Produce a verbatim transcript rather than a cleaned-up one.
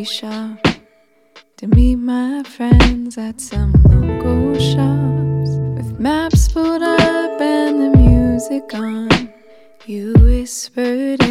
shop to meet my friends at some local shops, with maps pulled up and the music on. You whispered